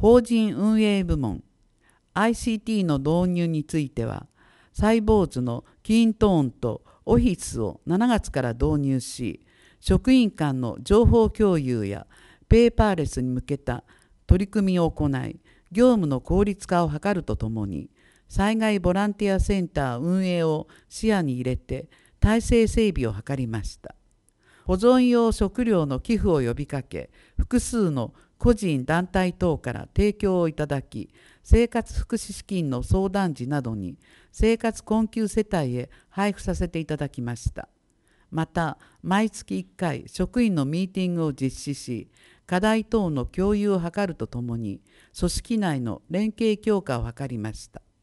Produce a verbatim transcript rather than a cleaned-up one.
法人運営部門 アイシーティー の導入については、サイボーズのキーントーンとオフィスをしちがつから導入し、職員間の情報共有やペーパーレスに向けた取り組みを行い、業務の効率化を図るとともに、災害ボランティアセンター運営を視野に入れて体制整備を図りました。保存用食料の寄付を呼びかけ、複数の個人団体等から提供をいただき、生活福祉資金の相談時などに生活困窮世帯へ配布させていただきました。また、毎月いっかい職員のミーティングを実施し、課題等の共有を図るとともに、組織内の連携強化を図りました。